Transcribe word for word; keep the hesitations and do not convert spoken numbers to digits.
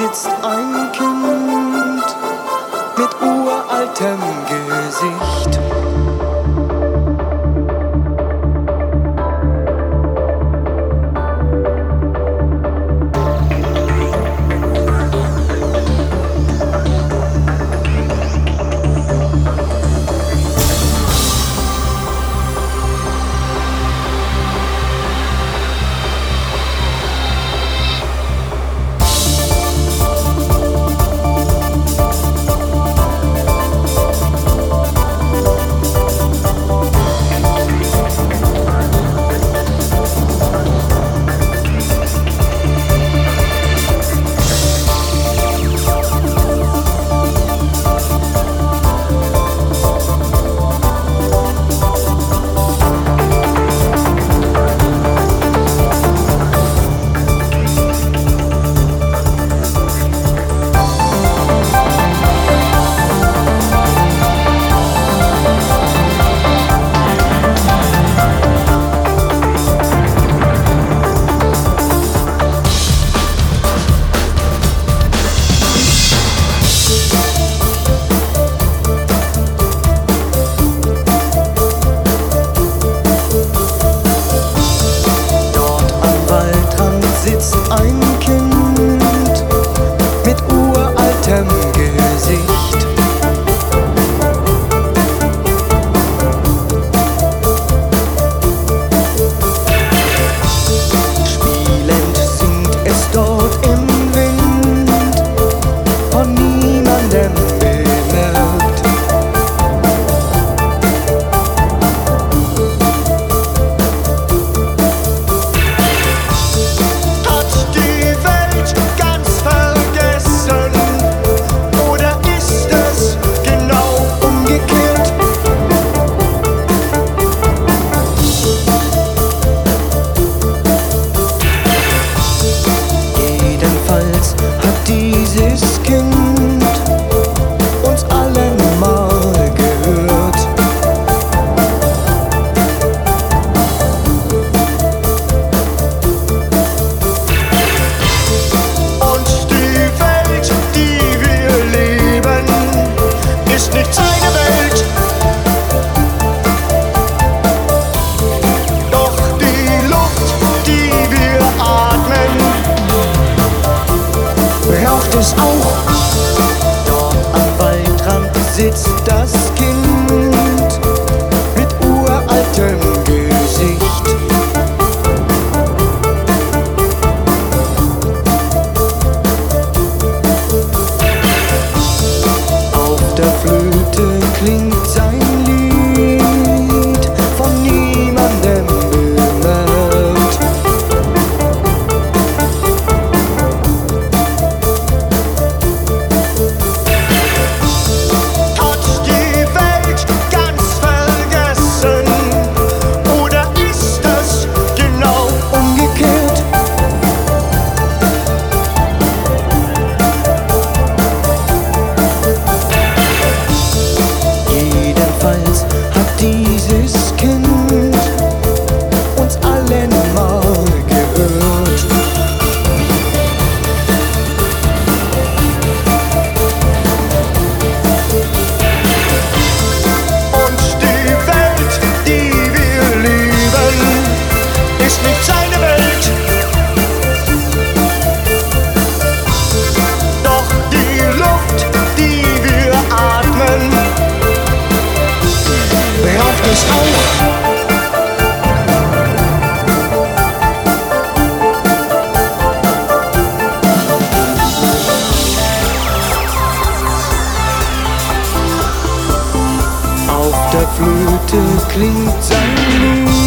sitzt ein Kind mit uraltem Gesicht. Sitzt ein Kind mit uraltem Gesicht. Spielend singt es dort im Wind, von niemandem bemerkt. Dieses Kind uns allen mal gehört. Und die Welt, die wir leben, ist nicht seine Welt. Doch die Luft, die wir atmen, braucht es auch. Dort am Waldrand sitzt das Kind mit uraltem Gesicht. Auf der Flöte klingt sein Lied, von niemandem bemerkt. Dieses Kind uns allen mal gehört. Und die Welt, die wir lieben, ist nicht seine Welt. Doch die Luft, die wir atmen, braucht es auch. Auf der Flöte klingt sein Lied,